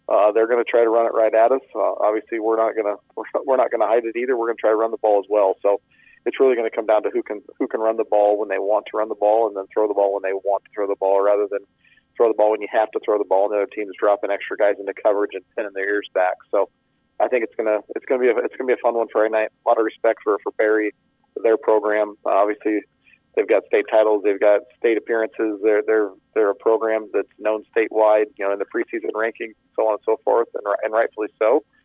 they're going to try to run it right at us. Obviously, we're not going to hide it either. We're going to try to run the ball as well. So it's really going to come down to who can run the ball when they want to run the ball, and then throw the ball when they want to throw the ball, rather than throw the ball when you have to throw the ball and the other team's dropping extra guys into coverage and pinning their ears back. So I think it's gonna be a fun one Friday night. A lot of respect for Barry, their program. Obviously, they've got state titles, they've got state appearances. They're a program that's known statewide, in the preseason rankings, so on and so forth, and rightfully so.